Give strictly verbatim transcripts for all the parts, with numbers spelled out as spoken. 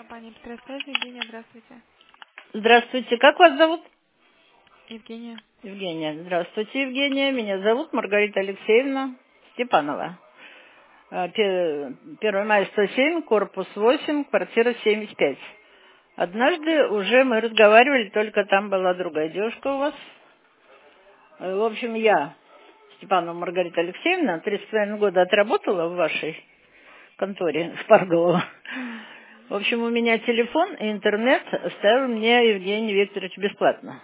Компания Петросвязь. Евгения, здравствуйте. Здравствуйте, как вас зовут? Евгения. Евгения. Здравствуйте, Евгения. Меня зовут Маргарита Алексеевна Степанова. Э, Пе- первое мая сто семь, корпус восемь, квартира семьдесят пять. Однажды уже мы разговаривали, только там была другая девушка у вас. Э, В общем, я, Степанова Маргарита Алексеевна, три с половиной года отработала в вашей конторе Шпарголова. В общем, у меня телефон и интернет оставил мне Евгений Викторович бесплатно.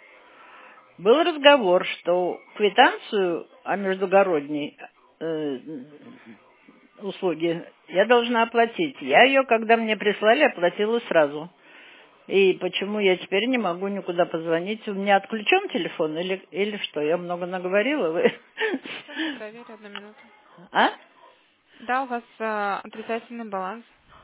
Был разговор, что квитанцию о междугородней э, услуге я должна оплатить. Я ее, когда мне прислали, оплатила сразу. И почему я теперь не могу никуда позвонить? У меня отключен телефон или, или что? Я много наговорила? Вы... Сейчас проверю одну минуту. А? Да, у вас э, отрицательный баланс.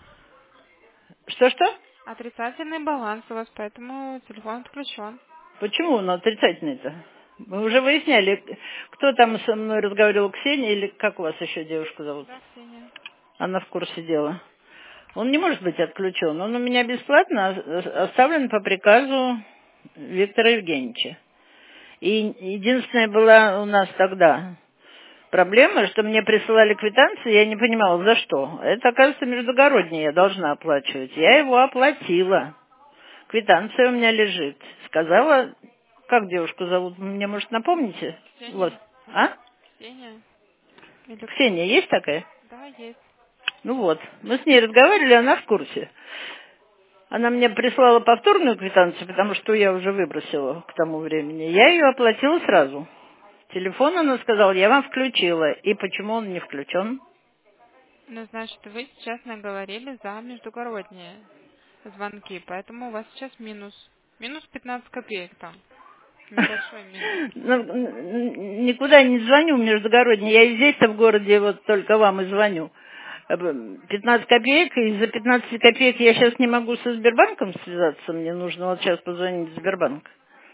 Что-что? Отрицательный баланс у вас, поэтому телефон отключен. Почему он отрицательный-то? Мы уже выясняли, кто там со мной разговаривал, Ксения или как у вас еще девушку зовут? Да, Ксения. Она в курсе дела. Он не может быть отключен. Он у меня бесплатно о- оставлен по приказу Виктора Евгеньевича. И единственная была у нас тогда проблема, что мне присылали квитанции, я не понимала, за что. Это, оказывается, междугороднее я должна оплачивать. Я его оплатила. Квитанция у меня лежит. Сказала, как девушку зовут, мне, может, напомните? Вот. Ксения. А? Ксения. Или кто? Ксения, есть такая? Да, есть. Ну вот. Мы с ней разговаривали, она в курсе. Она мне прислала повторную квитанцию, потому что я уже выбросила к тому времени. Я ее оплатила сразу. Телефон она сказала, я вам включила. И почему он не включен? Ну, значит, вы сейчас наговорили за междугородние звонки, поэтому у вас сейчас минус. Минус пятнадцать копеек там. Небольшой минус. Ну, н- никуда не звоню междугородней. Я и здесь-то в городе вот только вам и звоню. Э, пятнадцать копеек, и за пятнадцать копеек я сейчас не могу со Сбербанком связаться. Мне нужно вот сейчас позвонить в Сбербанк.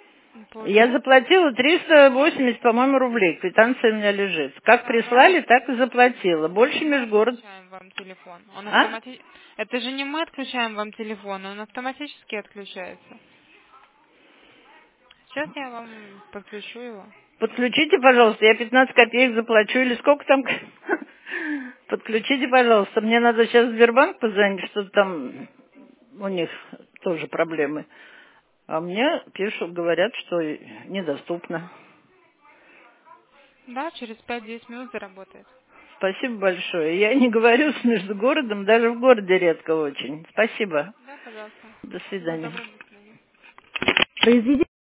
Я Получается, заплатила триста восемьдесят, по-моему, рублей. Квитанция у меня лежит. Как да, но прислали, так и заплатила. это Больше не мы межгород. отключаем вам телефон. Он А? автомати... Это же не мы отключаем вам телефон, он автоматически отключается. Сейчас я вам подключу его. Подключите, пожалуйста, я пятнадцать копеек заплачу, или сколько там? Подключите, пожалуйста. Мне надо сейчас в Сбербанк позвонить, что там у них тоже проблемы. А мне пишут, говорят, что недоступно. Да, через пять-десять минут заработает. Спасибо большое. Я не говорю с между городом, даже в городе редко очень. Спасибо. Да, пожалуйста. До Всего свидания. доброго, до свидания. Произведи